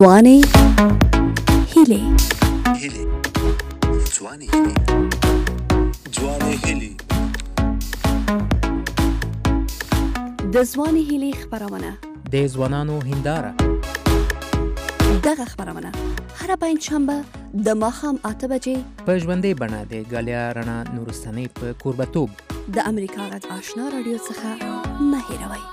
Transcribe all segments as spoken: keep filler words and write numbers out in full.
ځوانې هیلې هیلې ځوانې هیلې ځوانې هیلې د ځوانې هیلې خپرونه د ځوانانو هنداره. دغه خپرونه هره پنجشنبه د ماښام اته بجې په ژوندۍ بڼه د ګالیا رڼا نورستانۍ په کوربتوب د امریکا غږ آشنا راډیو څخه مه هېروئ.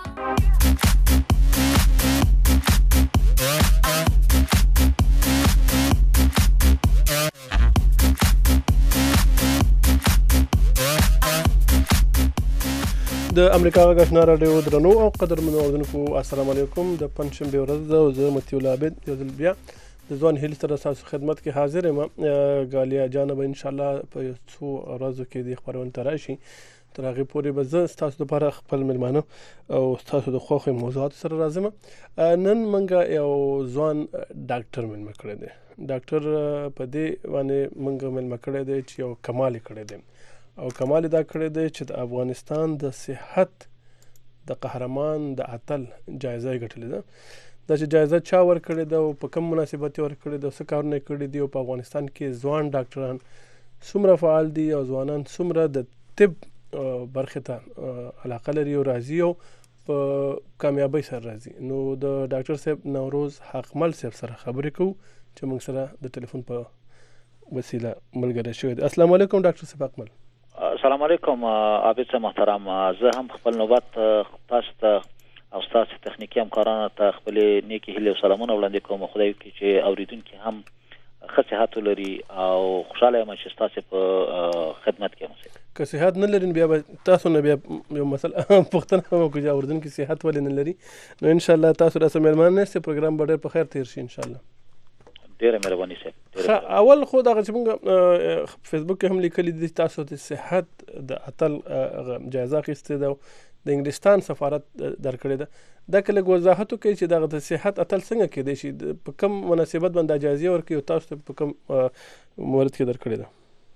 د امریکا غږ آشنا راډیو درنو او قدرمنو اورېدونکو السلام علیکم. د پنجشنبې ورځ ده او زه مطیع الله عابد یو ځل بیا د ځوان هیلې سره ستاسو خدمت کې حاضر یم. ګالیا جانه به انشاءالله په یو څو ورځو کې دې خپرونې ته راشي. تر هغې پورې به زه ستاسو دپاره خپل مېلمانه او ستاسو د خوښې موضوعاتو سره راځم. نن موږ یو ځوان ډاکټر مېلمه کړی دی. ډاکټر په دې باندې موږ مېلمه کړی دی چې یو کمال یې کړی دی او کمال دا کړی دی چې د افغانستان د صحت د قهرمان د اتل جایزه یې ګټلې ده. دا چې جایزه چا ورکړې ده او په کوم مناسبت یې ورکړې ده او څه کارونه یې کړي دي او په افغانستان کې ځوان ډاکټران څومره فعال دي او ځوانان څومره د طب برخې ته علاقه لري او راځي او په کامیابۍ سره راځي. نو د ډاکټر صاحب نوروز حقمل صاحب سره خبرې کوو چې موږ سره د ټلیفون په وسیله ملګری شوی دی. السلام علیکم ډاکټر صاحب حقمل. السلام علیکم عابد صاحب محترم. زه هم خپل نوبت تاسو ته او ستاسو تخنیکي همکارانو ته خپلې نیکې هیلې او سلامونه وړاندې کوم. خدای وکړي چې اورېدونکي هم ښه صحت ولري او خوشحاله یم چې ستاسو په خدمت کې یم. که صحت نه لري بیا به تاسو نه بیا یو مسله پوښتنه هم وکړو چې اورېدونکي صحت ولې نه لري. نو انشاءالله تاسو راسره مېلمانه یاست. پروګرام به ډېر په خیر تېر شي انشاءالله. ډېره مهرباني صاحب. اول خو دغه چې موږ فیسبوک کې هم لیکلي دي تاسو د صحت د اتل جایزه اخیستې ده او د انګلستان سفارت درکړې ده. دا که لږ وضاحت وکړئ چې دغه د صحت اتل څنګه کېدی شي، په کوم مناسبت باندې جایزې ورکوي او تاسو ته په کوم مورد کې درکړې ده؟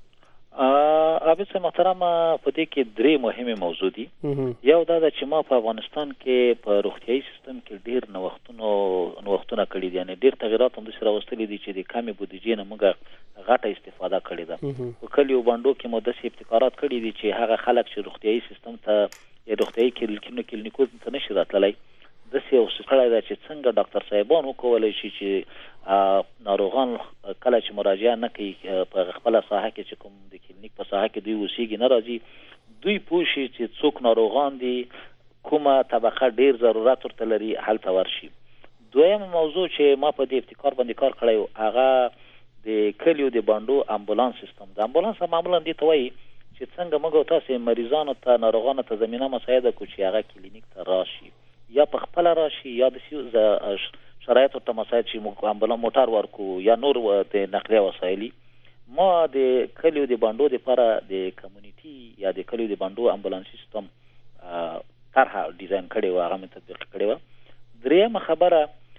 عابد صاحب محترم په دې کې درې مهمې موضوع دي. یو دا ده چې ما په افغانستان کې په روغتیایي سیستم کې ډېر نوښتونه نوښتونه کړي دي، یعنې ډېر تغیرات هم داسې راوستلي دي چې د کمې بودیجې نه موږ غټه استفاده کړې ده. په کلیو بانډو کې مو داسې ابتکارات کړي دي چې هغه خلک چې روغتیایي سیستم ته یا روغتیایي کلینیکونو ته نشي راتللی، داسې یو څه کړی ده چې څنګه ډاکټر صاحبان وکولی شي چې ناروغان کله چې مراجعه نه کوي په خپله ساحه کې چې کوم د کلینیک په ساحه کې دوی اوسېږي نه راځي، دوی پوه شي چې څوک ناروغان دي، کومه طبقه ډېر ضرورت ورته لري، هلته ورشي. دویمه موضوع چې ما په دې ابتکار باندې کار کړی و هغه د کلیو د بانډو امبولانس سیستم. د امبولانس معمولا دې ته وایي چې څنګه موږ او تاسې مریضانو ته ناروغانو ته زمینه مساعده کړو چې هغه کلینیک ته راشي یا په خپله راشي یا د شرایط ورته مساعد شي، موږ امبولانس موټر ورکو یا نور د نقلیه وسایلي. ما د کلیو د بانډو دپاره د کمیونټي یا د کلیو د بانډو امبولانس سیستم طرحه ډیزاین کړې وه، هغه مې تطبیق کړې وه. درېیمه خبره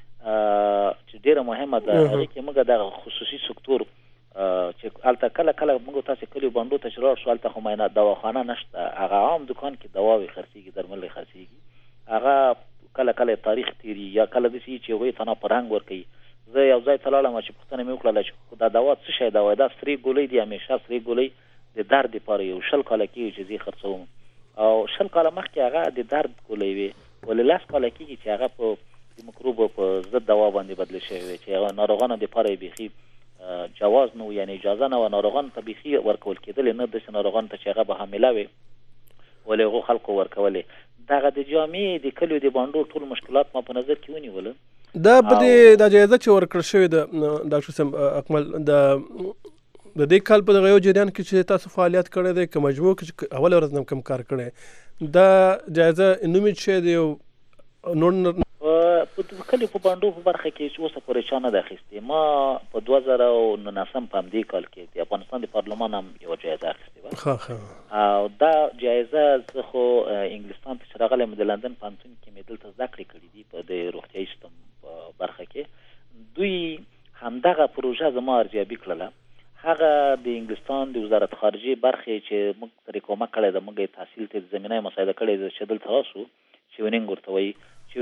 چې ډېره مهمه ده، هغې کې موږ دغه خصوصي سکتور چې هلته کله کله موږ تاسې کلیو بانډو ته چې لاړ شو هلته خو معاینه دواخانه نشته، هغه عام دکان کې دواوې خرڅېږي، درمل یې خرڅېږي. هغه کله کله تاریخ تیري یا کله داسې چې هغوی ته نه فرهنګ ورکوي. زه یو ځای ته لاړم چې پوښتنه مې وکړله چې دا دوا څه شی ده؟ وایي دا سرې ګولۍ دي، همیشه سرې ګولۍ د درد دپاره یو شل کاله کېږي چې زه یې خرڅوم او شل کاله مخکې هغه د درد ګولۍ وې، ولې لس کاله کېږي چې هغه په د مکروبو په ضد دوا باندې بدلې شوې وې چې هغه ناروغانو دپاره یې بیخي جواز نه و، یعنې اجازه نه وه ناروغانو ته بیخي ورکول کېدلې نه، داسې ناروغانو ته چې هغه به حامله وې ولې هغو خلکو ورکولې. دغه د جامعې د کلیو د بانډو ټول مشکلات ما په نظر کې ونیوله. دا په دې دا جایزه چې ورکړل شوې ده ډاکټر صاحب اکمل، د د دې کال په دغه یو جریان کې چې تاسو فعالیت کړی دی که مجموع کې چې اوله ورځ نه کم کار کړی، دا جایزه نوم یې څه دی او نور په کلیو په بانډو په برخه کې چې اوسه پورې چا نه ده اخیستې. ما په دوه زره او نولسم په همدې کال کې د افغانستان د پارلمان هم یوه جایزه اخیستې وه او دا جایزه زه خو انګلستان ته چې راغلی یم د لندن پوهنتون کې مې دلته زده کړې کړي دي په د روغتیایي سیستم په برخه کې. دوی همدغه پروژه زما ارزیابي کړله. هغه د انګلستان د وزارت خارجې برخې چې موږ ترې کومک کړی ده، موږ یې تحصیل ته زمینه یې مساعده کړې ده چې دلته راسو، شیونینګ ورته وایي. شیونینګ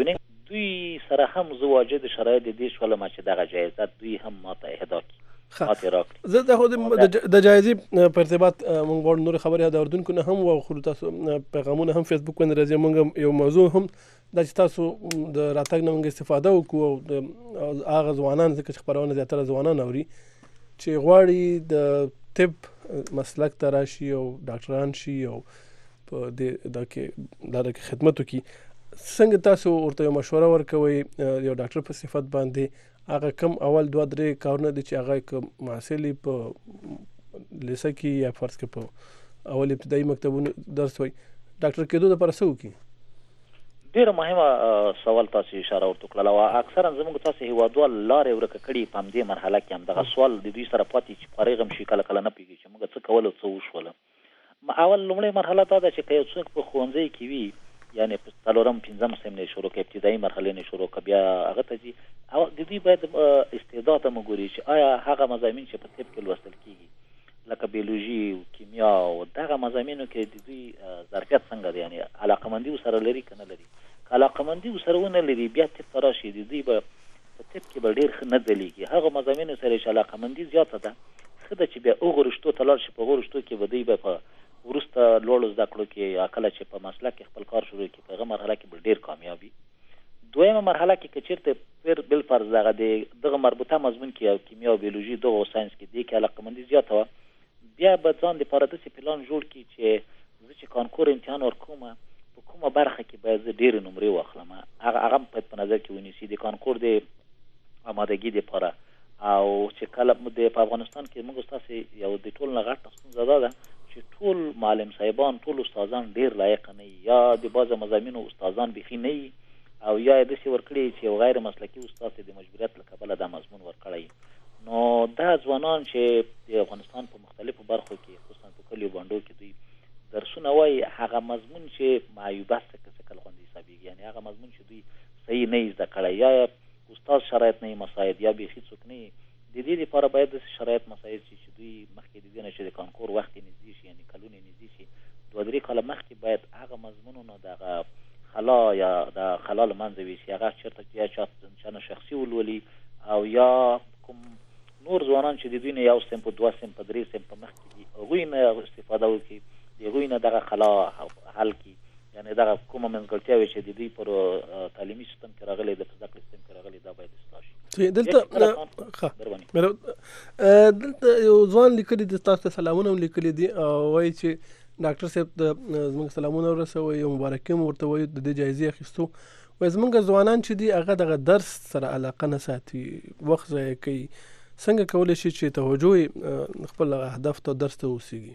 دوی سره هم زه واجد شرایط د دې شولم چې دغه جایزه دوی هم ماته اهدا کړي ماته راکړي. زه د خو د جایزې په ارتباط موږ غواړو نور خبرې د اردوونکو نه هم واخلو. تاسو پیغامونه هم فیسبوک باندې راځي. موږ یو موضوع هم دا چې تاسو د راتګ نه موږ استفاده وکړو او د هغه ځوانان ځکه چې خپرونه زیاتره ځوانان اوري چې غواړي د طب مسلک ته راشي او ډاکټران شي او په دې دا کې دا کې خدمت وکړي. څنګه تاسو ورته یو مشوره ورکوئ یو ډاکټر په صفت باندې هغه کم اول دوه درې کارونه دي چې هغه که محصل په لیسه کې یا فرض کې په اول ابتدایي مکتبونو درس وایي ډاکټر کېدو دپاره څه وکړي؟ ډېره مهمه سوال تاسو اشاره ورته کړله او اکثرا زموږ تاسو هېوادوال لارې ورکه کړي په همدې مرحله کې هم دغه سوال د دوی سره پاتې چې فارغ هم شي کله کله نه پوهېږي چې موږ څه کول او څه وشوله. اول لومړۍ مرحله دا ده چې که یو څوک په ښوونځي کې وي یعنې په څلورم پنځم صنف نه شروع که ابتدایي مرحلې نه شروع که بیا هغه ته ځي او د دوی باید استعداد هم وګوري چې آیا هغه مضامین چې په طب کې لوستل کېږي لکه بیولوژي او کیمیا او دغه مضامینو کې د دوی ظرفیت څنګه دی، یعنې علاقمندي ورسره لري که نه لري. که علاقمندي ورسره ونه لري بیا طب ته راشي د دوی به په طب کې به ډېر ښه نه ځلېږي. هغه مضامینو سره چې علاقمندي زیاته ده ښه ده چې بیا هغو رشتو ته لاړ شي. په هغو رشتو کې به دوی به په وروسته لوړو زده کړو کې یا کله چې په مسلک کې خپل کار شروع کړي په هغه مرحله کې به ډېر کامیاب وي. دویمه مرحله کې که چېرته بالفرض دغه د دغه مربوطه مضمون کې او کیمیا او بیولوژي دغه ساینس کې دې کې علاقمندي زیاته وه بیا به ځان دپاره داسې پلان جوړ کړي چې زه چې کانکور امتحان ورکوم په کومه برخه کې باید زه ډېرې نمرې واخلم هغه هغه باید په نظر کې ونیسي د کانکور د آمادګي دپاره. او چې کله د په افغانستان کې موږ ستاسې یو د ټول نه غټه ستونزه دا ده چې ټول معلم صاحبان ټول استادان ډېر لایق نه وي یا د بعضو مضامینو استادان بیخي نه وي او یا یې داسې ورکړي چې یو غیر مسلکي استاد ته د مجبوریت له کبله دا مضمون ورکړی. نو دا ځوانان چې د افغانستان په مختلفو برخو کې خصوصا په کلیو بانډو کې دوی درسونه وایي هغه مضمون چې معیوبه څه کل خوندې حسابېږي، یعنې هغه مضمون چې دوی صحیح نه یې زده کړی یا استاد شرایط نه یې مساعد یا بیخي څوک نه یې د دې لپاره باید داسې شرایط مساعد شي چې دوی مخکې د دې نه چې د کانکور وخت یې نږدې شي یعنې کلونه یې نږدې شي دوه درې کاله مخکې باید هغه مضمونونه دغه خلا یا د خلا له منځه ویسي هغه چېرته یا چا نه شخصي ولولي او یا کوم نور ځوانان چې د دوی نه یو صنف په دوه صنف په درې صنف په مخکې دي هغوی نه استفاده وکړي د هغوی نه دغه خلا حل کړي یعنې دغه کومه منځګړتیاوې چې د دوی پر تعلیمي سیستم کې راغلی د په زده کړې سیستم کې راغلی دا باید اصلاح شي. دلته دلته یو ځوان لیکلي دي تاسو ته سلامونه هم لیکلي دي او وایي چې ډاکټر صاحب د زموږ سلامونه ورسوئ یو مبارکي هم ورته وایو د دې جایزې اخیستو. وایي زموږ ځوانان چې دي هغه دغه درس سره علاقه نه ساتي وخت ضایع کوي. څنګه کولی شي چې توجه خپل هدف ته درس ته اوسېږي؟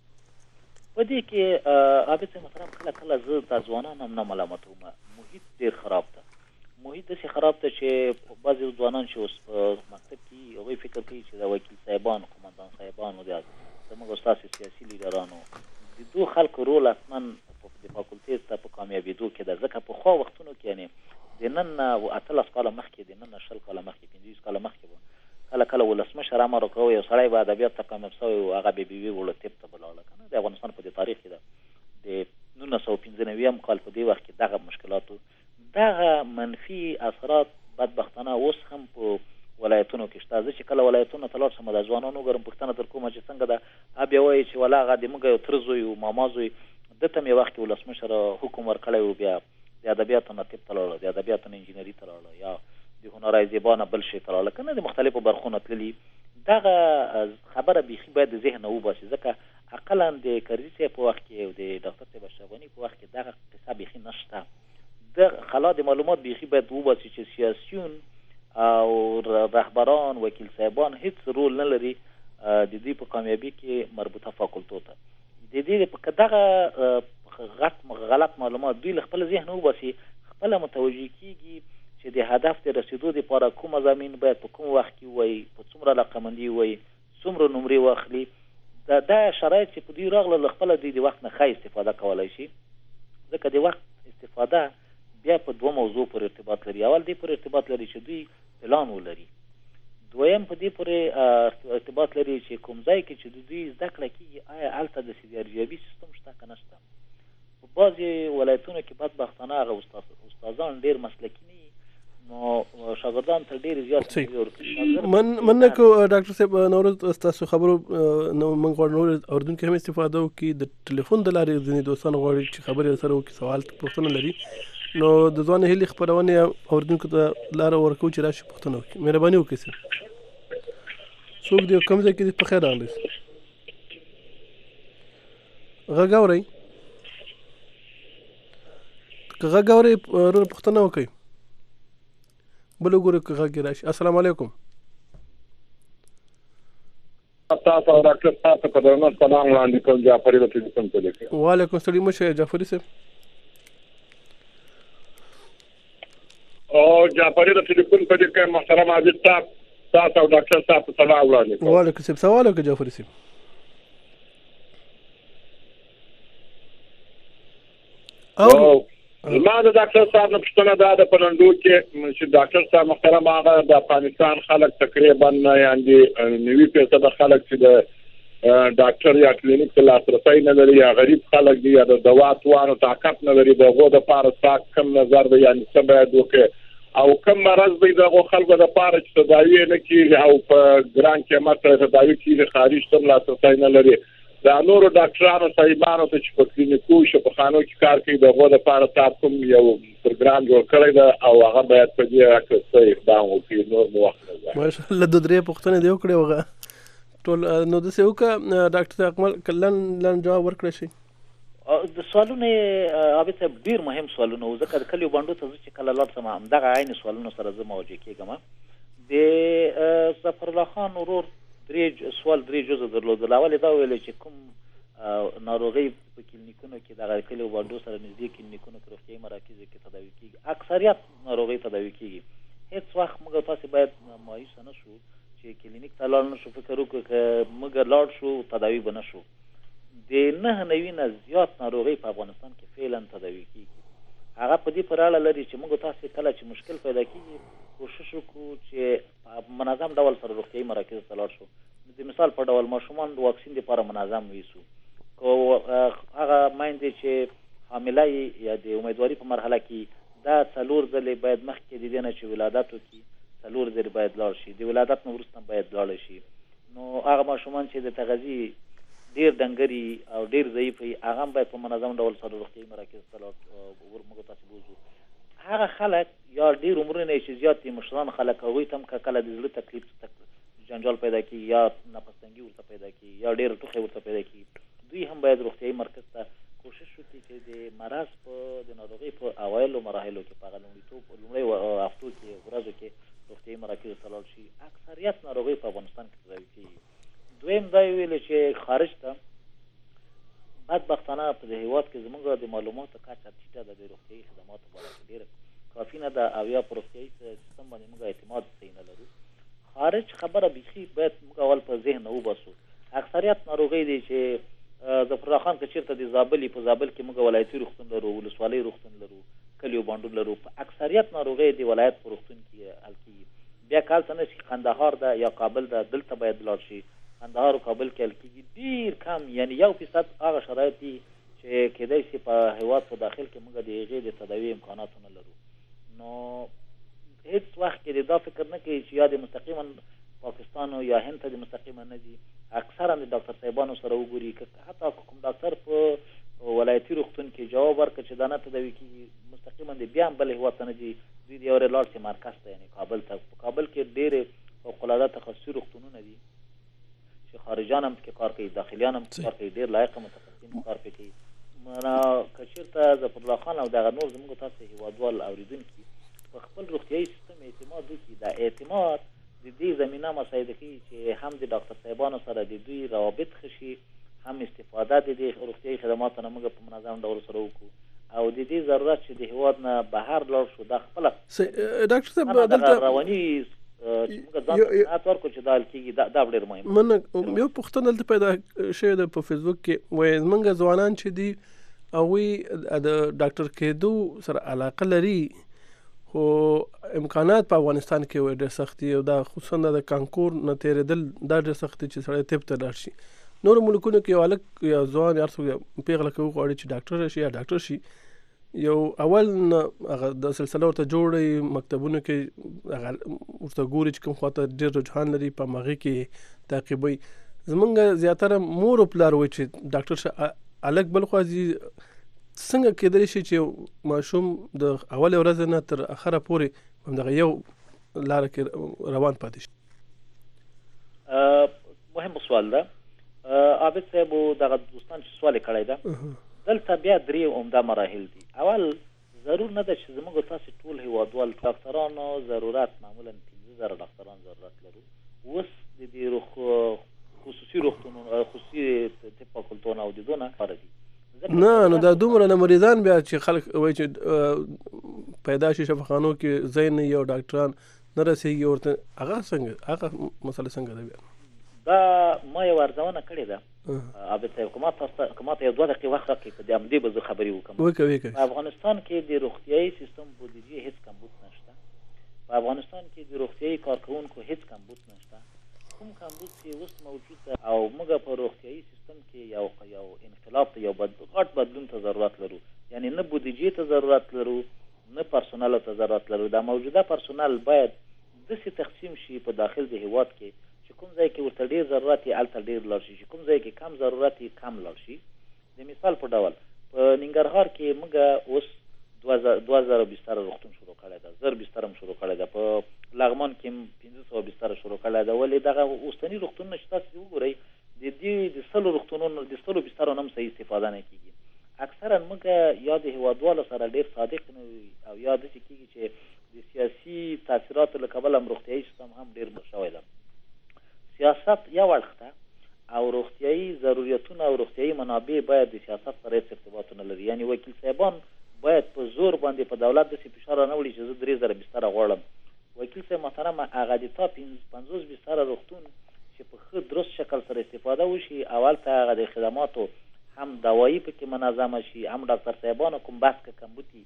په دې کې عابد صاحب محترم کله کله زه دا ځوانان هم نه ملامتوم. محیط ډېر خراب ده. محیط داسې خراب ده چې بعضې ځوانان چې اوس په مکتب کې هغوی فکر کوي چې د وکیل صاحبانو قمندان صاحبانو د زموږ استاسې سیاسي لیډرانو د دو خلکو رول حتما د فاکولټې ته په کامیابېدو کې ده. ځکه پخوا وختونو کې یعنې د نن نه اتلس کاله مخکې د نن نه شل کاله مخکې پنځه کاله مخکې به کله کله ولسمشر امر وکړی یو سړی به ادبیات ته کامیاب شوی و هغه بې بیوي وړه طب ته به لاړه که نه. د افغانستان په دې تاریخ کې ده د نولس سوه پنځه نوېم کال په دې وخت کې دغه مشکلاتو دغه منفي اثرات بدبختانه اوس هم په ولایتونو کې شته. زه چې کله ولایتونو ته لاړ شم د ځوانانو وګورم پوښتنه در کومه چې څنګه ده بیا وایي چې ولا هغه د موږ یو تره زوی و ماما زوی ده ته مې وخت کې ولسمشر حکم ورکړی و بیا د ادبیاتو نه طب ته لاړه د ادبیاتو نه انجینري ته لاړه یا د هنرای زیبا نه بل شی ته لاړه که نه د مختلفو برخو نه تللي. دغه خبره بیخي باید د ذهن نه وباسي ځکه اقلا د کرزي صاحب په وخت کې او د ډاکټر صاحب اشرف غني په وخت کې دغه قصه بیخي نشته. د خلا د معلومات بیخي باید وباسي چې سیاسیون او رهبران وکیل صاحبان هیڅ رول نه لري د دې په کامیابي کې مربوطه فاکولټو ته. د دې که دغه غټ غلط معلومات دوی له خپل ذهن وباسي خپله متوجه کېږي چې د هدف د رسېدو دپاره کوم مضامین باید په کوم وخت کې ووایي په څومره علاقمندي ووایي څومره نمرې واخلي. دا دا شرایط چې په دوی راغله له خپله دوی د وخت نه ښه استفاده کولی شي ځکه د وخت استفاده بیا په دوه موضوع پورې ارتباط لري. اول دې پورې ارتباط لري چې دوی پلان ولري. دویم په دې پورې ارتباط لري چې کوم ځای کې چې د دوی زده کړه کېږي آیا هلته د ارزیابي سیستم شته که نه شته. په بعضې ولایتونو کې بدبختانه هغه استادان ډېر مسلکي نه وي، نو شاګردان ته ډېرې زیات من مننه کوو ډاکټر صاحب. نورو ستاسو خبرو نو موږ غواړو نور اردوونکي هم استفاده وکړي. د ټلیفون د لارې ځینې دوستان غواړي چې خبرې سره وکړي، سوال پوښتنه لري، نو د ځوان هیلې خپرونې اردوونکو ته لاره ورکوو چې راشي پوښتنه وکړي. مهرباني وکړئ صاحب. څوک دی کوم ځای کې دي؟ په خیر راغلی. غږ اورئ؟ که غږ اورئ ورور پوښتنه وکړئ، بل وګورئ که غږ راشي. السلام علیکم. تاسو ډاکټر صاحب ته درنه سلام وړاندې کوم. جعفري د ټلیفون په لیکه. وعلیکم السلام. مشه جعفري صاحب. او جعفري د ټلیفون په لیکه محترم عزیز صاحب تاسو او ډاکټر صاحب ته سلام وړاندې کوم. وعلیکم السلام. سوال وکړه جعفري صاحب. او ما د ډاکټر صاحب نه پوښتنه دا ده په نندو کې چې ډاکټر صاحب محترم هغه د افغانستان خلک تقریبا یعنې نوي فیصده خلک چې د ډاکټر یا کلینیک ته لاسرسی نه لري، یا غریب خلک دي، یا د دوا توانو طاقت نه لري، د هغو دپاره ستا کم نظر دی یعنې څه باید وکړي او کم مرض دی د هغو خلکو دپاره چې تداوي یې نه کېږي او په ګران قیمت سره تداوي کېږي، خارج ته هم لاسرسی نه لري. دا نورو ډاکټرانو صاحبانو ته چې په کلینیکو شفاخانو کې کار کوي د هغو دپاره تا کوم یو پروګرام جوړ کړی ده او هغه باید په دې هکله څه اقدام وکړي؟ نور مو وخت نه ځای. ماشاءالله دوه درې پوښتنې دې وکړې هغه ټول نو داسې وکړه ډاکټر اکمل که لنډ لنډ جواب ورکړی شي. د سوالونه یې عابد صاحب ډېر مهم سوالونه وو، ځکه د کلیو بانډو ته زه چې کله لاړ شم همدغه عین سوالونو سره زه مواجه کېږم. د ظفرالله خان ورور درې سوال درې جزه درلودل. اول یې دا ویلی چې کوم ناروغۍ په کلینیکونو کې دغه کلیو بانډو سره نږدې کلینیکونو کې روغتیایي مراکزو کې تداوي کېږي، اکثریت ناروغۍ تداوي کېږي. هېڅ وخت موږ تاسې باید مایوسه نه شو چې کلینیک ته لاړ نه شو، فکر وکړو که موږ لاړ شو تداوي به نه شو. د نهه نوي نه زیات ناروغۍ په افغانستان کې فعلا تداوي کېږي. هغه په دې پورې اړه لري چې موږ تاسې کله چې مشکل پیدا کېږي کوشش وکړو چې په منظم ډول سره روغتیایي مراکزو ته لاړ شو. د مثال په ډول ماشومان د واکسین دپاره منظم ویسو، که هغه میندې چې حامله یا د امیدواري په مرحله کې دا څلور ځلې باید مخکې د دې نه چې ولادت وکړي څلور ځلې باید لاړ شي، د ولادت نه وروسته باید لاړ شي. نو هغه ماشومان چې د تغذي ډېر ډنګري او ډېر ضعیف وي هغه هم باید په منظم ډول سره روغتیایي مراکزو ته لاړ موږ تاسې بوځو. هغه خلک یا ډېر عمرونه یې چې زیات دي مشران خلک هغوی ته هم که کله د زړه تکلیف جنجال پیدا کړي یا نفس‌تنګي ورته پیدا کړي یا ډېر ټوخی ورته پیدا کړي، دوی هم باید روغتیایي مرکز ته کوشش وکړي چې د مرض په د ناروغۍ په اوایلو مراحلو کې په هغه لومړیتوب لومړۍ هفتو کې ورځو کې روغتیایي مراکزو ته لاړ شي. اکثریت ناروغۍ په افغانستان کې تداوي کېږي. دویم دا یې ویلې چې خارج ته بدبختانه په دې هېواد کې زموږ د معلوماتو کچه ټیټه ده، د روغتیایي خدماتو په اړه ډېره کافي نه ده او یا په روغتیایي سیستم باندې موږ اعتماد صحیح نه لرو. خارج خبره بیخي باید موږ اول په ذهن وباسو. اکثریت ناروغۍ دی چې ظفرالله خان که چېرته د زابل په زابل کې موږ ولایتي روغتون لرو، ولسوالۍ روغتون لرو، کلیو بانډو لرو، په اکثریت ناروغۍ د ولایت په روغتون کې حل کېږي. بیا که هلته نه شي قندهار ده یا کابل ده دلته باید لاړ شي. قندهار او کابل کې حل کېږي ډېر کم، یعنې یو فیصد هغه شرایط دي چې کېدای شي په هېواد په داخل کې موږ د هغې د تداوي امکاناتو نه لرو. نو هېڅ وخت کې دا فکر نه کوي چې یا د مستقیما پاکستان یا هند ته د مستقیما نه ځي، اکثرا د ډاکټر صاحبانو سره وګوري، حتی کوم ډاکټر په ولایتي روغتون کې جواب ورکړه چې دا نه تداوي کېږي مستقیما د بیا هم بل هېواد ته نه ځي، دوی د یو لاړ شي مرکز ته یعنې کابل ته. په کابل کې ډېرې فوقالعاده تخصصي روغتونونه دي چې خارجان هم پکې کار کوي، داخلیان هم کار کوي، ډېر لایقه متخصصین کار پکې کوي. که چېرته ظفرالله خان او دغه نور زموږ تاسې هېوادوال اورېدونکي په خپل روغتیایي سیستم اعتماد وکړي، دا اعتماد د دې زمینه مساعده کوي چې هم د ډاکټر صاحبانو سره د دوی روابط ښه شي، هم استفاده د دې روغتیایي خدماتو نه موږ په منظم ډول سره وکړو او د دې ضرورت چې د هېواد نه بهر لاړ شو دا خپله ډاکټر صاحب دلته رواني چې موږ ځان ته قناعت ورکړو چې دا حل کېږي دا ډېر مهم. مننه. یو پوښتنه دلته پیدا شوې ده په فیسبوک کې، وایي زموږ ځوانان چې دي هغوی د ډاکټر کېدو سره علاقه لري خو امکانات په افغانستان کې ډېر سخت دي او دا خصوصا د کانکور نه تېرېدل دا ډېر سخت دي چې سړی طب ته لاړ شي. نورو ملکونو کې یو هلک یا ځوان یا هر څوک پیغله کوي غواړي چې ډاکټر شي یا ډاکټر شي، یو اول نه هغه د سلسله ورته جوړوي، مکتبونو کې هغه ورته ګوري چې کوم خواته ډېر رجحان لري په همغې کې تعقیبوي. زمونږ زیاتره مور او پلار وایي چې ډاکټر شه هلک بل خوا ځي. څنګه کېدلی شي چې ماشوم د اولې ورځې نه تر اخره پورې همدغه یو لاره کې روان پاتې شي؟ مهم سوال ده. عابد صاحب دغه دوستان چې سوال یې کړی ده، دلته بیا درې عمده مراحل دي. اول ضرور نه ده چې زموږ تاسې ټول هیوادوال ډاکټرانو ضرورت معمولا پنځه زره ډاکټران ضرورت لرو. اوس د دې خصوصي روغتونونو خصوصي طب فاکولتونه او د دونه لپاره دي. نه نو دا دومره نه مریضان بیا چې خلک وایي چې پیدا شي شفاخانو کې ځای نه یو ډاکټران نه رسېږي ورته، هغه څنګه هغه مسله څنګه ده بیا؟ دا ما یو ارزونه کړې ده عابد صاحب، که ما تاسو که ما ته یو دوه دقیقې وخت راکړئ په دې همدې به زه خبرې وکړم. وکړه وکړه. په افغانستان کې د روغتیایي سیستم بودیجې هېڅ کمبود نشته. په افغانستان کې د روغتیایي کارکوونکو هېڅ کمبود نشته. کوم کمبود چې اوس موجود ده او موږ په روغتیایي سیستم کې یو یو انقلاب ته یو غټ بدلون ته ضرورت لرو. یعنی نه بودیجې ته ضرورت لرو نه پرسونل ته ضرورت لرو. دا موجوده پرسونل باید داسې تقسیم شي په داخل د هیواد کې چې کوم ځای کې ورته ډېر ضرورت یې هلته ډېر لاړ شي، چې کوم ځای کې کم ضرورت یې کم لاړ شي. د مثال په ډول په ننګرهار کې موږ اوس دوه زره بستره روغتون شروع کړی ده، زر بستره هم شروع کړی ده. په لغمان کې هم پنځه سوه بستره شروع کړی ده. ولې دغه اوسني روغتونونه چې تاسو وګورئ د دې د سلو روغتونونو د سلو بسترو نه هم صحیح استفاده نه کېږي. اکثرا موږ یا د هیوادوالو سره ډېر صادق نه وي او یا داسې کېږي چې د سیاسي تاثیراتو له کبله هم روغتیایي سیستم هم ډېر شوی ده. سیاست یو اړخ ته او روغتیایي ضرورتونه او روغتیایي منابع باید د سیاست سره هېڅ ارتباط ونه لري. یعنې وکیل صاحبان باید په زور باندې په دولت داسې فشار نه وړي چې زه درې زره بستره غواړم. وکیل صاحب محترمه، هغه د تا پنځوس بستره روغتون چې په ښه درست شکل سره استفاده وشي او هلته هغه د خدماتو هم دوایي پکې منظمه شي، هم ډاکټر صاحبانو کوم بحث که کمبوتي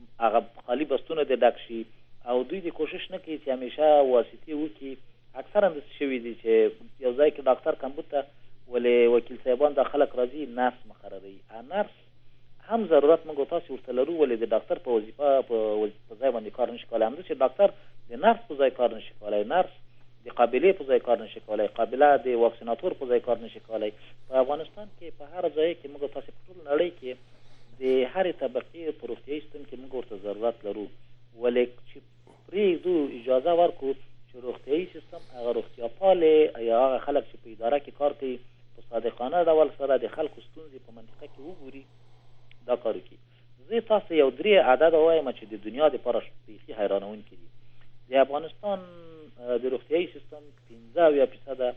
هغه خالي بستونه دې ډک شي او دوی دې کوشش نه کوي چې همیشه واسطې وکړي. اکثرا داسې شوي دي چې یو ځای کې ډاکټر کمبود ته ولې وکیل صاحبان دا خلک راځي نرس مقرروي. نرس هم ضرورت موږ تاسو ورته لرو، ولې د ډاکټر په وظیفه په ځای باندې کار نشي کولی. همداسې ډاکټر د نرس په ځای کار نشي کولی، نرس د قابلې په ځای کار نشي کولی، قابله د واکسیناتور په ځای کار نشي کولی. په افغانستان کې په هر ځای کې موږ تاسو په ټول نړۍ کې د هرې طبقې په روغتیایي سیستم کې موږ ورته ضرورت لرو. ولې چې پرېږدو اجازه ورکړو چې روغتیایي سیستم هغه روغتیا پالې یا هغه خلک چې په اداره کې کار کوي په صادقانه ډول سره د خلکو ستونزې په منطقه کې وګوري، دا کار وکړي. زه تاسو یو درې عدد وایم چې د دنیا دپاره بیخي حیرانونکي دي. د افغانستان د روغتیایي سیستم پنځه اویا فیصده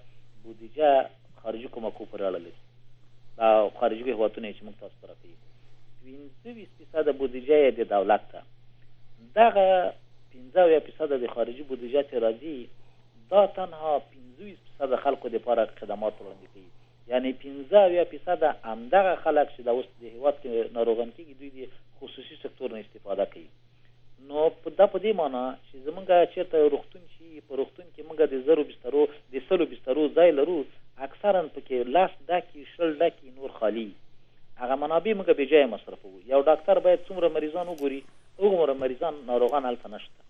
بودیجه خارجي کومکو پورې اړه لري. دا خارجي هېوادونه چې موږ تاسو ته راکوي. پنځه ویشت فیصده بودیجه یې د دولت ته. دغه پنځه اویا فیصده د خارجي بودیجه چې راځي دا تنها پنځه ویشت فیصده خلکو دپاره خدمات وړاندې کوي. یعنې پنځه اویا فیصده همدغه خلک چې دا اوس د هېواد کې ناروغان کېږي دوی د خصوصي سکتور نه استفاده کوي. نو دا په دې معنا چې زمونږ چېرته روغتون شي په روغتون کې موږ د زرو بسترو د سلو بسترو ځای لرو، اکثرا پکې لاس ډکي شل ډکي نور خالي. هغه منابع موږ بې ځایه مصرفوو. یو ډاکټر باید څومره مریضان وګوري، هغومره مریضان ناروغان هلته نشته.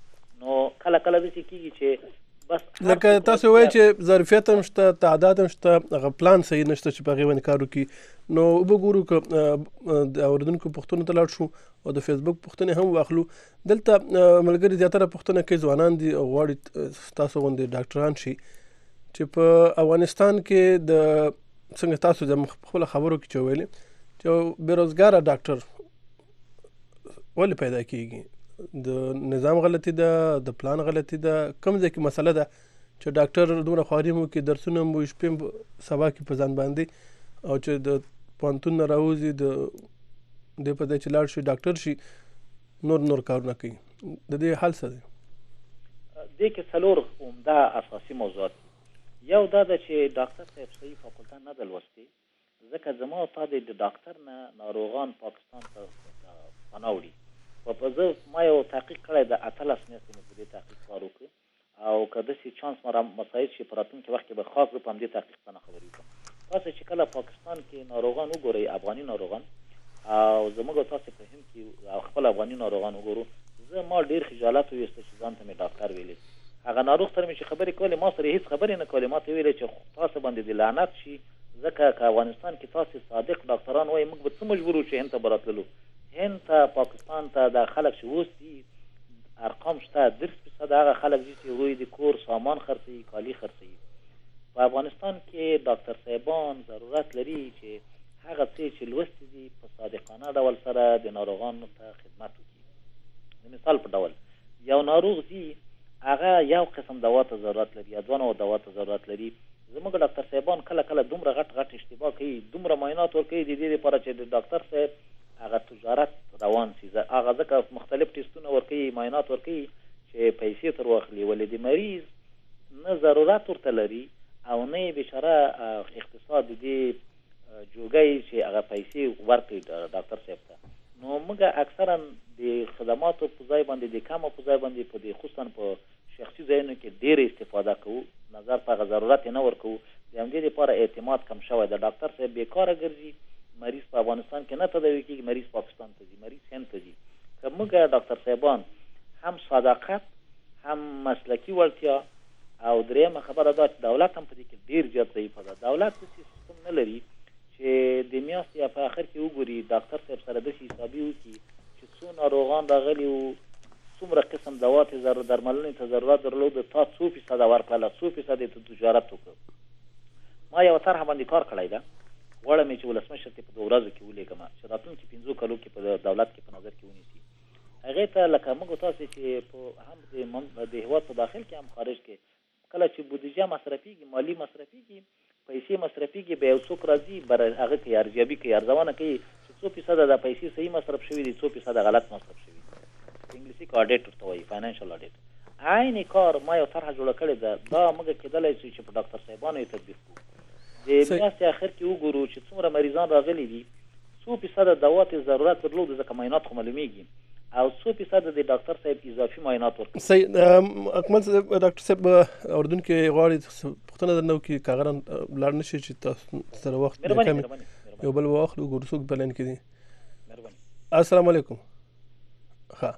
نو کله کله داسې کېږي چې بس لکه تاسو وایئ چې ظرفیت هم شته، تعداد هم شته، هغه پلان صحیح نشته چې په هغې باندې کار وکړي. نو وګورو که د اورېدونکو پوښتنو ته لاړ شو او د فیسبوک پوښتنې هم واخلو. دلته ملګري زیاتره پوښتنه کوي، ځوانان دي او غواړي تاسو غوندې ډاکټران شي چې په افغانستان کې د څنګه تاسو د خپله خبرو کې چې ویلې چې بېروزګاره ډاکټر ولې پیدا کېږي؟ د نظام غلطي ده، د پلان غلطي ده، کوم ځای کې مسله ده چې ډاکټر دومره خواري مو کې درسونه مو شپې هم سبا کې په ځان باندې او چې د پوهنتون نه راوځي د دې په ځای چې لاړ شي ډاکټر شي نور نور کارونه کوي. د دې حل څه دی؟ دې کې څلور عمده اساسي موضوعات دي. یو دا ده چې ډاکټر صاحب صحیح فاکولټه نه ده لوستې، ځکه زما او تا د ډاکټر نه ناروغان پاکستان ته پناه وړي. په زه ما یو تحقیق کړی د اتلس میاشتې مې په دې تحقیق کار وکړ او که داسې چانس ما مساعد شي په راتلونکي وخت کې به خاص زه په همدې تحقیق باندې خبرې وکړم. تاسو چې کله پاکستان کې ناروغان وګورئ، افغاني ناروغان او زموږ تاسو په هند کې خپل افغاني ناروغان وګورو، زه ما ډېر خجالت وویسته چې ځان ته مې ډاکټر ویلې. هغه ناروغ سره مې چې خبرې کولې ما سره هېڅ خبرې نه کولې، ما ته ویلې چې تاسو باندې د لعنت شي، ځکه که افغانستان کې تاسو صادق ډاکټران وایي موږ به څه مجبور وو چې هند ته به راتللو. هند ته پاکستان ته دا خلک چې اوس دي ارقام شته، درس فیصد هغه خلک دي چې هغوی د کور سامان خرڅوي، کالي خرڅوي. په افغانستان کې ډاکټر صاحبان ضرورت لري چې هغه څه چې لوستي دي په صادقانه ډول سره د ناروغانو ته خدمت وکړي. د مثال په ډول یو ناروغ دی هغه یو قسم دوا ته ضرورت لري یا دوه نوع دوا ته ضرورت لري. زموږ ډاکټر صاحبان کله کله دومره غټ غټ اشتباه کوي، دومره معاینات ورکوي د دې لپاره چې د ډاکټر صاحب هغه تجارت روان شي. هغه ځکه مختلف ټیسټونه ورکوي، معاینات ورکوي چې پیسې تر واخلي، ولې د مریض نه ضرورت ورته لري او نه یې بېچاره اقتصاد د دې جوګی چې هغه پیسې ورکړي ډاکټر صاحب ته. نو موږ اکثرا د خدماتو په ځای باندې د کمو په ځای باندې په دې خصوصا په شخصي ځایونو کې ډېره استفاده کوو، نظر په هغه ضرورت یې نه ورکوو. د همدې لپاره اعتماد کم شوی د ډاکټر صاحب بېکاره ګرځي، مریض په افغانستان کې نه تداوي کېږي، مریض پاکستان ته ځي، مریض هند ته ځي. که موږ ډاکټر صاحبان هم صداقت، هم مسلکي وړتیا او درېیمه خبره دا چې دولت هم په دې کې ډېر زیات ضعیفه ده. دولت داسې سیستم نه لري چې د میاشتې یا په آخر کې وګوري ډاکټر صاحب سره داسې حسابي وکړي چې څو ناروغان راغلي وو، څومره قسم دوا ته درملنې ته ضرورت درلود، تا څو فیصده ورکړله، څو فیصد یې ته تجارت وکړ. ما یوه طرحه باندې کار کړی ده، غواړم یې چې ولسمشر ته په دوه ورځو کې ولېږم چې راتلونکي پنځو کالو کې په دولت کې په نظر کې ونیسي. هغې ته لکه موږ تاسې چې په هم د هېواد په داخل کې هم خارج کې کله چې بودیجه مصرفېږي، مالي مصرفېږي، پیسې مصرفېږي، بیا یو څوک راځي بر هغه کوي ارزیابي کوي، ارزونه کوي چې څو فیصده دا پیسې صحیح مصرف شوي دي، څو فیصده غلط مصرف شوي دي. په انګلیسي کې اډیټ ورته وایي، فاینانشل اډیټ. عین کار ما یو طرحه جوړه کړې ده، دا موږ کېدلی شي چې په ډاکټر صاحبانو یې تطبیق کړو. د میاشتې آخر کې وګورو چې څومره مریضان راغلي دي، څو فیصده دوا ته ضرورت درلود، ځکه معاینات خو معلومیږي، او څو فیصده د ډاکټر صاحب اضافي معاینات ورکوي. صحیح. اکمل صاحب، ډاکټر صاحب اردن کې غواړي پوښتنه درنه وکړي، که هغه لاړ نه شي چې تاسو سره وخت یو بل واخلو، وګورو څوک په لاین کې دي. السلام علیکم. ښه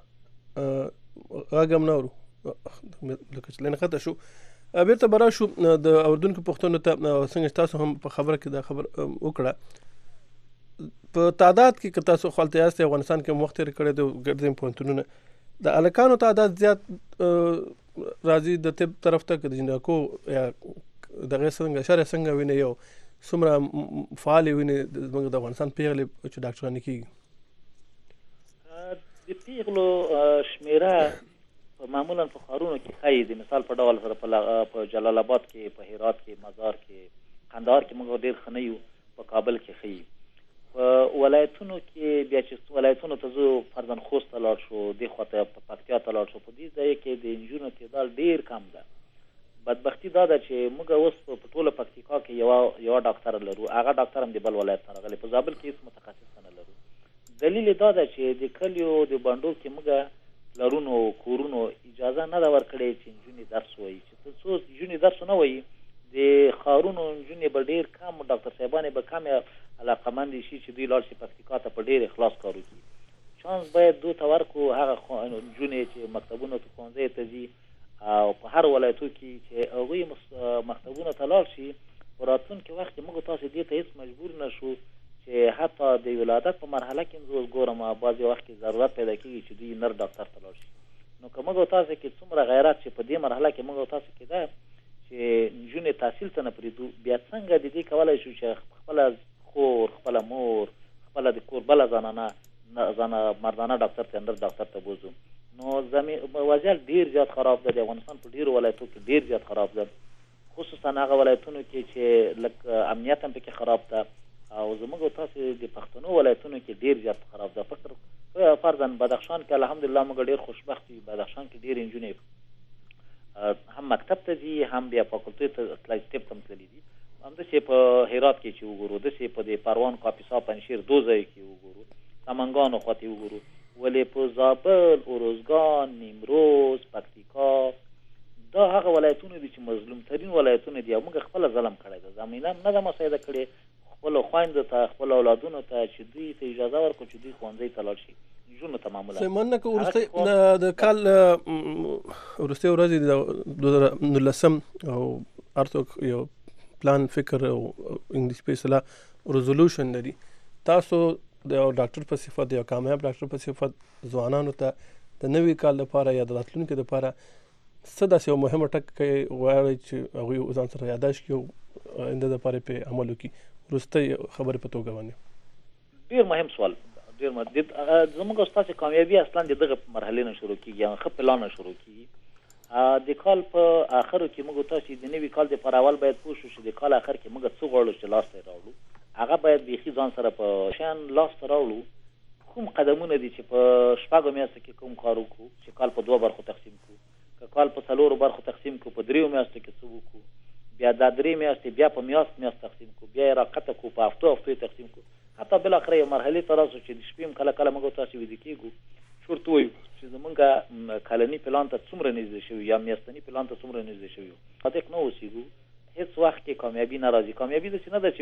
غږ هم نه اورو، لکه چې لاین ختم شو. بیرته به راشو د اردن کې پوښتنو ته. څنګه تاسو هم په خبره کې دا خبر وکړه، په تعداد کې که تاسو خپلته یاست، افغانستان کې وخت تېر کړی دی، ګرځئ پوهنتونونه، د هلکانو تعداد زیات راځي د طب طرف ته، که د جنکو یا دغې څنګه شرح څنګه وینئ، یو څومره فعالې وینئ زموږ د افغانستان پیغلې چې ډاکټرانې کېږي؟ د پیغلو شمېره معمولا په ښارونو کې ښایي، د مثال په ډول سره په جلال آباد کې، په هرات کې، مزار کې، قندهار کې موږ ډېر ښه نه یو، په کابل کې ښه یو. په ولایتونو کې بیا چې ولایتونو ته زه فرضاً خوست ته لاړ شو، دې خوا ته په پکتیا ته لاړ شو، په دې ځای کې د نجونو تعداد ډېر کم ده. بدبختي دا ده چې موږ اوس په ټوله پکتیکا کې یوه یوه ډاکټره لرو، هغه ډاکټر هم د بل ولایت نه راغلی، په زابل کې هېڅ متخصص نه لرو. دلیل یې دا ده چې د کلیو د بانډو کې موږ لرونو کورونو اجازه نه ده ورکړې چې نجونې درس ووایي، چې تر څو نجونې درس ونه وایي، د ښارونو نجونې به ډېر کم، ډاکټر صاحبانې به کمې علاقمندې شي چې دوی لاړ شي پکتیکا ته په ډېر اخلاص کار وکړي. چانس باید دوی ته ورکړو، هغه نجونې چې مکتبونو ته ښوونځیو ته ځي او په هر ولایتو کې چې هغوی مکتبونو ته لاړ شي، په راتلونکي وخت کې موږ تاسې دې ته هېڅ مجبور نه شو چې حتی د ولادت په مرحله کې زه اوس ګورم بعضې وخت کې ضرورت پیدا کېږي چې دوی نر ډاکټر ته لاړ شي. نو که موږ تاسې کې څومره غیرت چې په دې مرحله کې موږ تاسې کې ده چې نجونې تحصیل ته نه پرېږدو، بیا څنګه د دې کولی شو چې خپله خور، خپله مور، خپله د کور بله زنانه مردانه ډاکټر ته، نر ډاکټر ته بوځو. نو زمین وضعیت ډېر زیات خراب ده، د افغانستان په ډېرو ولایتو کې ډېر زیات خراب ده، خصوصا هغه ولایتونو کې چې لږ امنیت هم پکې خراب ده، او زموږ تاسې د پښتنو ولایتونو کې ډېر زیات خراب ده. فکر فرضاً بدخشان کې الحمدلله موږ ډېر خوشبخت یو، بدخشان کې ډېرې نجونې هم مکتب ته ځي، هم بیا فاکولټۍ ته تللي، طب ته هم تللي دي. همداسې په هرات کې چې وګورو، داسې په د پروان، کاپیسا، پنجشیر دو ځایو کې وګورو، سمنګانو خواته وګورو، ولې په زابل، اروزګان، نیمروز، پکتیکا دا هغه ولایتونه دي چې مظلوم ترین ولایتونه دي او موږ خپل ظلم کړی ده. زمینه نه ده مساعده کړې خپل خویندو ته خپل اولادونو ته چې دوی ته اجازه ورکړو چې دوی ښوونځي ته لاړ شي ژوند ته معمولا. سیمانه که وروستی د کال وروستۍ ورځې د دوه زره نولسم او هر څوک یو پلان فکر او انګلیسي په اصطلاح ریزولوشن لري، تاسو د یو ډاکټر په صفت یو کامیاب ډاکټر په صفت ځوانانو ته د نوي کال لپاره یا د راتلونکي لپاره څه داسې یو مهمه ټکی غواړئ چې هغوی ځان سره یادداشت کړي او آینده لپاره پرې عمل وکړي؟ وروستۍ خبرې په توګه باندې ډېر مهم سوال، ډېر مهم. زموږ ستاسو کامیابي اصلا د دغه مرحلې نه شروع کېږي، یا ښه پلان نه شروع کېږي. د کال په آخرو کې موږ تاسو د نوي کال دپاره اول باید پوه شو چې د کال آخر کې موږ څه غواړو چې لاس ته راوړو. هغه باید بیخي ځان سره په شان لاس ته راوړو کوم قدمونه دي چې په شپږو میاشتو کې کوم کار وکړو، چې کال په دوه برخو تقسیم کړو، که کال په څلورو برخو تقسیم کړو، په دریو میاشتو کې څه وکړو، بیا دا درې میاشتې بیا په میاشت میاشت تقسیم کړو، بیا یې راقطه کړو، په هفتو هفتو یې تقسیم کړو، حتی بالاخره یو مرحلې ته راسو چې د شپې هم کله کله موږ تاسو ویده کېږو شورت وایو چې زمونږ کلني پلان ته څومره نږدې شوي یا میاشتني پلان ته څومره نږدې شوي. صادق نه اوسېږو، هېڅ وخت کې کامیابي نه راځي. کامیابي داسې نه ده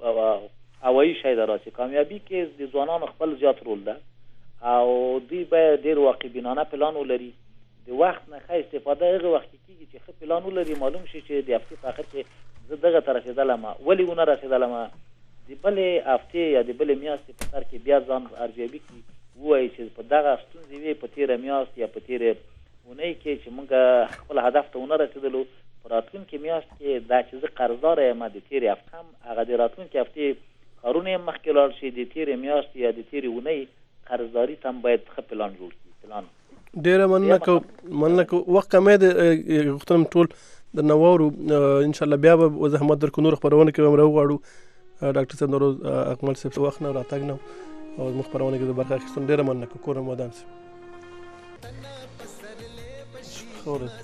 چې هوایي شی ده راسي. کامیابي کې د ځوانانو خپل زیات رول ده او دوی باید ډېر واقع بینانه پلان ولري. د وخت نه ښه استفاده هغه وخت کې کېږي چې ښه پلان ولري، معلوم شي چې د هفتې په آخر کې زه دغه ته رسېدلم، ولې ونه رسېدلم، د بلې هفتې یا د بلې میاشتې په سر کې بیا ځان ارزیابي کړي، ووایي چې په دغه ستونزې وې په تېره میاشت یا په تېرې اونۍ کې چې موږ خپل هدف ته ونه رسېدلو، په راتلونکې میاشت کې دا چې زه قرضداره یم د تېرې هفتې هم هغه د راتلونکې هفتې کارونه یې مخکې لاړ شي، د تېرې میاشتې یا د تېرې اونۍ قرضداري ته هم باید ښه پلان جوړ کړي. پلان ډېره مننه کوم مننه کوم وخت کمی دی، غوښتنه ټول درنه واورو. انشاءالله بیا به زحمت درکړو، نور خپرونه کې به هم راوغواړو. ډاکټر صاحب نوروز اکمل صاحب وخت نه راتګ نه او زموږ خپرونه کې د برخه اخیستنو ډېره مننه کوم. کور هم ودان شي. ښه ورځ.